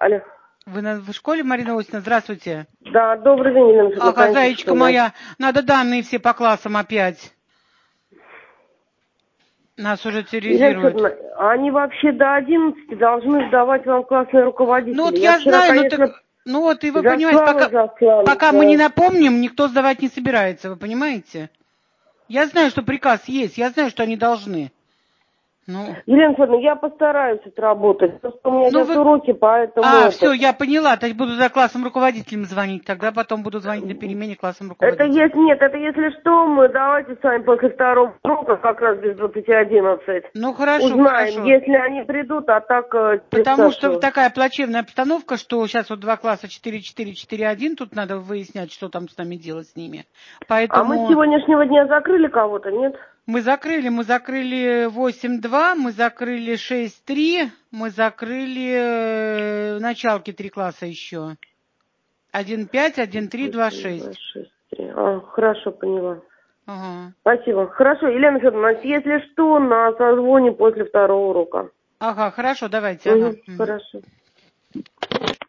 Алло. Вы в школе, Марина Осина? Здравствуйте. Да, добрый день, Елена Федоровна. Ага, зайчка моя, надо данные все по классам опять. Нас уже терроризируют. Елена Федоровна, они вообще до 11 должны сдавать вам классные руководители. Ну вот я вчера, знаю, конечно, ну вот и вы понимаете, пока мы не напомним, никто сдавать не собирается, вы понимаете? Я знаю, что приказ есть, я знаю, что они должны. Ну. Елена Федоровна, я постараюсь отработать. Просто у меня сейчас уроки, поэтому... все, я поняла. То есть буду за классом руководителем звонить, тогда потом буду звонить на перемене классом руководителем. Это если что, мы давайте с вами после второго урока, как раз без 20:11. Ну, хорошо, узнаем, хорошо. Если они придут, а так... Потому что такая плачевная обстановка, что сейчас вот 2 класса 4-4, 4-1, тут надо выяснять, что там с нами делать с ними. Поэтому... А мы с сегодняшнего дня закрыли кого-то, нет? Мы закрыли 8-2, мы закрыли 6-3, мы закрыли началки 3 класса еще. 1-5, 1-3, 2-6. Хорошо, поняла. Ага. Спасибо. Хорошо, Елена Федоровна, если что, на созвоне после второго урока. Ага, хорошо, давайте. Ага. Хорошо.